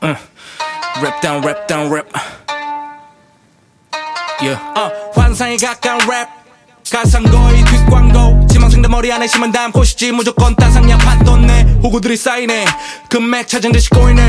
Rap down, rap down, rap. Yeah. 환상에 가까운 랩. 가상 거의 뒷광고. 지망생들 머리 안에 심은 다음 곳이지 무조건 따상야 판돈네. 호구들이 쌓이네. 금맥 찾은 듯이 꼬이네.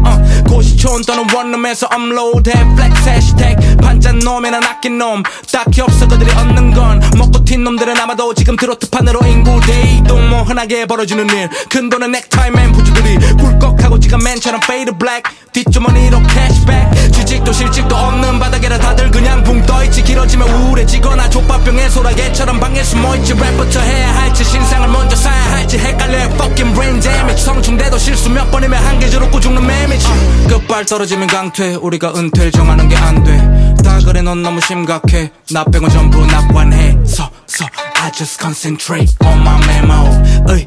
고시촌 또는 원룸에서 업로드해 플렉스 해시태그 반짠 놈이나 낚인 놈 딱히 없어 그들이 얻는 건 먹고 튄 놈들은 아마도 지금 트로트판으로 인구 대이동 뭐 흔하게 벌어지는 일 큰돈은 넥타이맨 부주들이 꿀꺽하고 지갑맨처럼 페이드 블랙 뒷주머니로 캐시백 취직도 실직도 없는 바닥에라 다들 그냥 붕 떠있지 길어지면 우울해지거나 족밥병에 소라게처럼 방에 숨어있지 랩부터 해야 할지 신상을 먼저 사야 할지 헷갈려 fucking brain damage 성충돼도 실수 몇 번이면 한 계절 웃고 죽는 매미지 끝발 떨어지면 강퇴 우리가 은퇴를 정하는 게 안 돼 다 그래 넌 너무 심각해 나 빼고 전부 낙관해 So I just concentrate on my memo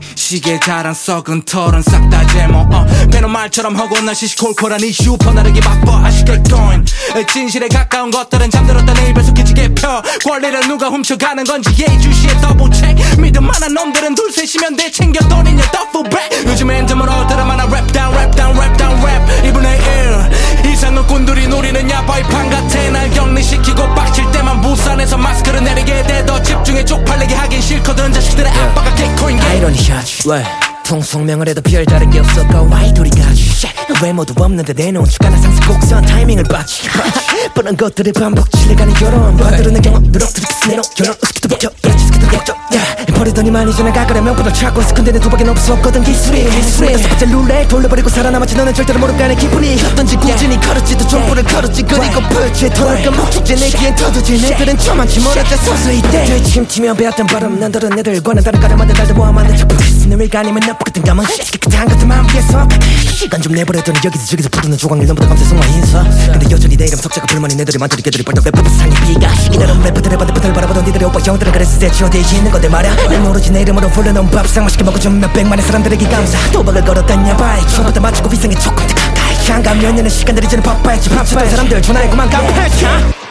시계 자랑 썩은 털은 싹 다 제모 배너 말처럼 허구나 시시콜콜한 이슈 퍼나르기 바빠 아시겠거인 진실에 가까운 것들은 잠들었다 내 입에서 기지개 펴 권리를 누가 훔쳐가는 건지 예의주시에 더블 체크 믿음 많은 놈들은 둘 셋이면 돼 챙겨 돈이냐 더블백 요즘엔 드물어 드라마나 랩 다운 랩 다운 랩 다운 랩 2분의 1 이상은 꾼들이 노리는 야바이판 같아 날 격리시키고 빡칠 때만 부산에서 마스크를 내리게 돼 더 집중해 쪽팔리게 하긴 싫거든 자식들의 아빠가 개코인 게 아이러니하지 왜 통성명을 해도 별다른 게 없었고 와이돌이가지 외모도 없는데 내놓은 주가나 상승 곡선 타이밍을 빠지 뻔한 것들의 반복 질려가는 여론 봐들은 경험 누럭들이 내놓 결혼 우스키도 벗겨 스키도 걱정 버리더니 많이 지나가그래 명분을 찾고 있어 근데 내 도박엔 없었거든 기술이 다섯 번째 룰렛 돌려버리고 살아남았지 너는 절대로 모를 거야 내 기분이 어떤지 꾸준히 걸었지도 족보를 걸었지 그리고 불치에 터널까 목축제 내기엔 터두지 내들은 저만치 멀어져 서서히 돼 되침치며 배웠던 바람 난다른 애들과는 다른 가려만든 날도 모아만든 작품 내 위가 아니면 나쁘 같은 감은 깨끗한 것들 마음 위에서 시간 좀 내버려더니 여기서 저기서 부르는 조각일 넘보다 감세성과 인사 근데 여전히 내 이름 석자가 불만인 애들이 많더니 걔들이 벌떡 랩부터 상의 비가 이대로 랩부터를 받을 바라보던 니들의 오빠 형들은 그래서 대치어 대시 있는 건데 말야 난 모르지 내 이름으로 불러놓은 밥상 맛있게 먹고 좀 몇백만의 사람들에게 감사 도박을 걸었단 야바이 처음부터 맞추고 비상에 조금 더 가까이 향감 몇 년의 시간들이 저는 바빠했지 밥주던 사람들 전화했구만 깜빡